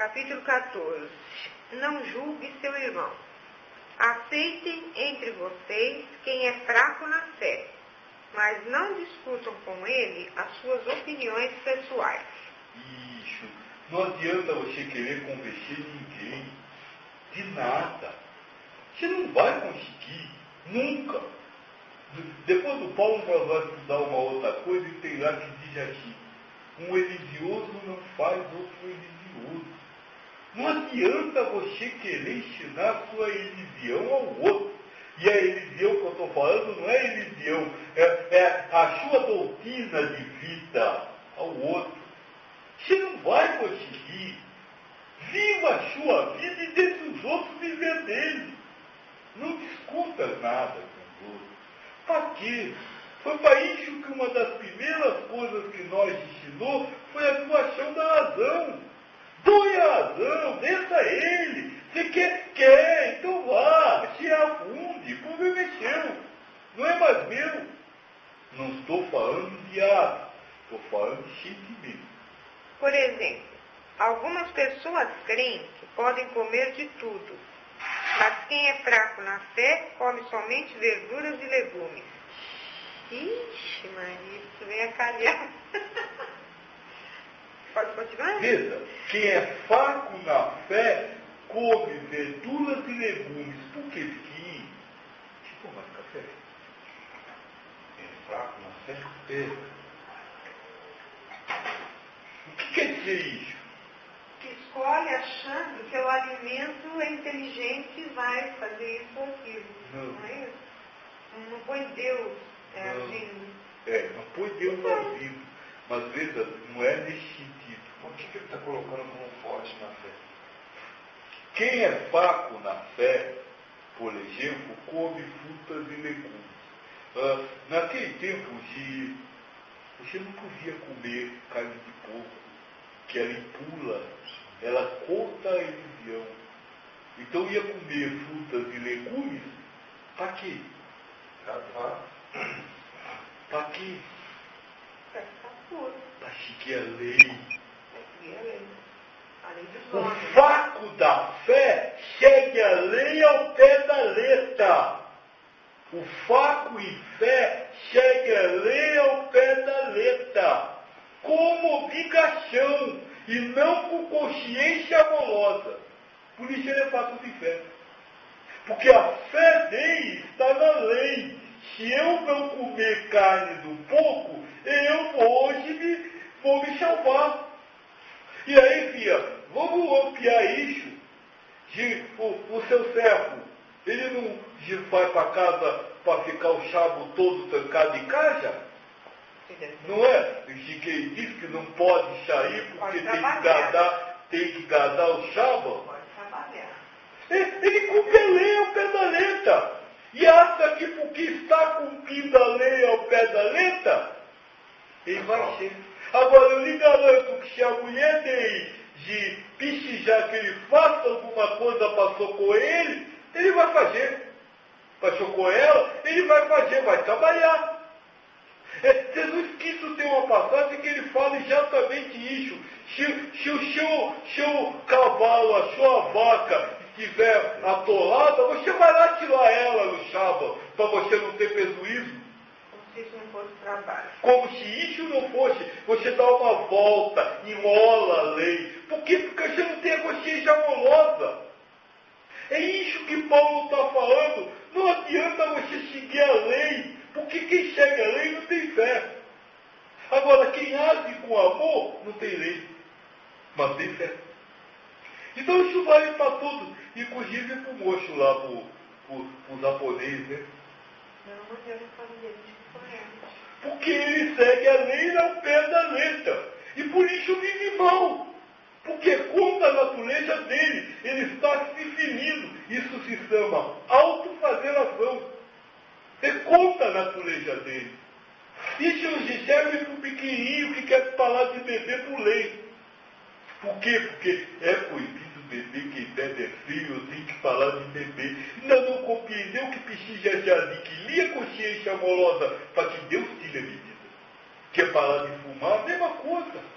Capítulo 14. Não julgue seu irmão. Aceitem entre vocês quem é fraco na fé, mas não discutam com ele as suas opiniões pessoais. Isso. Não adianta você querer convencer ninguém de nada. Você não vai conseguir. Nunca. Depois do Paulo nós vamos estudar uma outra coisa e tem lá que diz assim: um religioso não faz outro religioso. Não adianta você querer ensinar a sua religião ao outro. E a religião que eu estou falando não é religião, é a sua doutrina de vida ao outro. Você não vai conseguir. Viva a sua vida e deixe os outros viver dele. Não discuta nada com os outros. Para quê? Foi para isso que uma das primeiras coisas que nós ensinou foi a doação da razão. Doe a razão, deixa ele. Você quer, então vá, se afunde, o problema é seu. Não é mais meu. Não estou falando de ato, estou falando de sentimento. Por exemplo, algumas pessoas creem que podem comer de tudo, mas quem é fraco na fé come somente verduras e legumes. Ixi, Maria, isso vem a calhar. Pode continuar? Veja, quem é fraco na fé come verduras e legumes. Por quê? Porque deixa eu tomar café. Quem é fraco na fé? O que quer dizer isso? Que escolhe achando que o alimento é inteligente e vai fazer isso ou aquilo. Não é isso? Não põe Deus agindo. Não põe Deus agindo. Mas veja, não é nesse sentido. Por que ele está colocando como forte na fé? Quem é fraco na fé, por exemplo, come frutas e legumes. Naquele tempo você não podia comer carne de porco, que ela impura, ela corta a religião. Então ia comer frutas e legumes, para quê? Para quê? Para ficar puro. Para seguir a lei. O O fraco da fé segue a lei ao pé da letra. O fraco em fé segue a lei ao pé da letra, como obrigação e não com consciência amorosa. Por isso ele é fraco de fé. Porque a fé dele está na lei. Se eu não comer carne do porco, eu hoje vou me salvar. E aí, filha, vamos ampliar isso. O seu servo, ele não vai para casa para ficar o sábado todo trancado em casa? Não é? Quem diz que não pode sair porque tem que guardar o sábado. Pode trabalhar. Ele cumpre a lei ao pé da letra. E acha que porque está cumprindo a lei ao pé da letra, ele vai ser. Agora, eu lhe garanto que se a mulher de pisijar que ele faça alguma coisa para socorrer ele vai fazer. Para socorrer ela, ele vai fazer, vai trabalhar. Jesus Cristo tem uma passagem que ele fala exatamente isso. Se o seu cavalo, a sua vaca estiver atolada, você vai lá tirar ela no sábado, para você não ter prejuízo. Como se isso não fosse trabalho. Como se isso não fosse, você dá uma volta, enrola a lei. Por quê? Porque você não tem a consciência amorosa. É isso que Paulo está falando. Não adianta você seguir a lei, porque quem segue a lei não tem fé. Agora, quem age com amor não tem lei, mas tem fé. Então isso vale para tudo, inclusive para o moço lá, para o japonês, né? Não adianta fazer isso. Porque ele segue a lei ao pé da letra. E por isso vive mal. Porque é contra a natureza dele. Ele está se definindo. Isso se chama autoflagelação. É contra a natureza dele. Isso nos serve para o pequenininho que quer falar de beber por lei. Por quê? Porque é proibido beber, quem bebe é feio, tem que falar de beber. Ainda não compreendeu que precisa de adquirir a consciência amorosa para que Deus tire a medida. Quer falar de fumar? A mesma coisa.